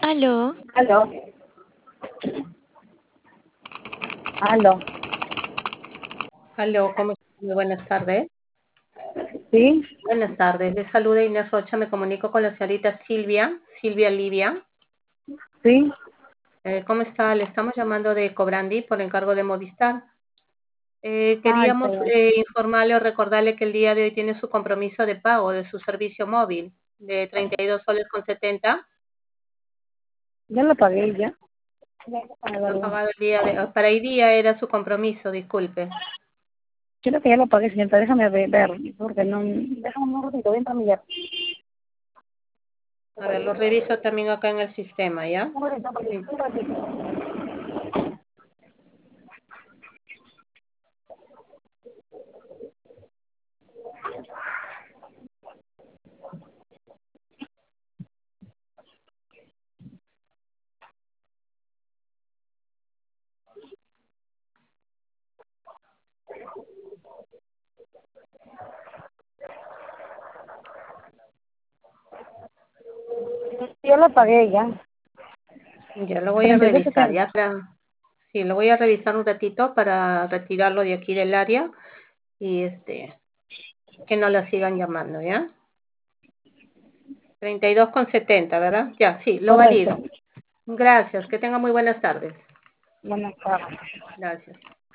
Aló, Aló, aló, Aló, ¿cómo está? Muy buenas tardes. ¿sí? Buenas tardes, les saluda Inés Rocha, me comunico con la señorita Silvia Livia. ¿Sí? ¿Cómo está? Le estamos llamando de Cobrandi por encargo de Movistar. Ay, Queríamos pero informarle o recordarle que el día de hoy tiene su compromiso de pago de su servicio móvil de 32 soles con 70. ya lo pagué ya. Ya lo pagué, No ha ¿verdad? pagado el día de, para hoy día era su compromiso, disculpe. Creo que ya lo pagué, señorita, déjame ver, porque no, déjame un ratito, voy a entrar a mirar. A ver, lo reviso también acá en el sistema, ¿ya? Un ratito, Sí. un ratito. Ya lo pagué ya. Ya lo voy a revisar, 32.70. ya. Sí, lo voy a revisar un ratito para retirarlo de aquí del área y que no la sigan llamando, ¿ya? 32,70, ¿verdad? Ya, sí, lo Correcto. valido. Gracias, que tenga muy buenas tardes. Buenas tardes. Gracias.